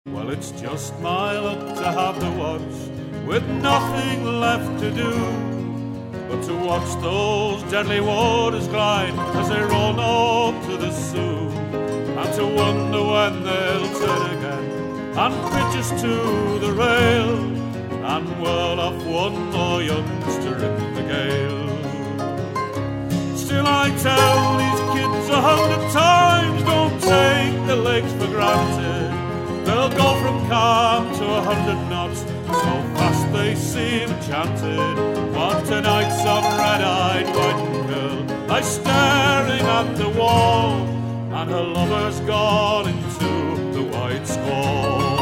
Well, it's just my luck to have the watch with nothing left to do but to watch those deadly waters glide as they run up to the Sioux, and to wonder when they'll turn again and pitch us to the rail and whirl off one more youngster in the gale. Still I tell these kids 100 times, don't take the lakes for granted. They'll go from calm to 100 knots, so fast they seem enchanted. But tonight some red-eyed white girl lies staring at the wall, and her lover's gone into the white squall.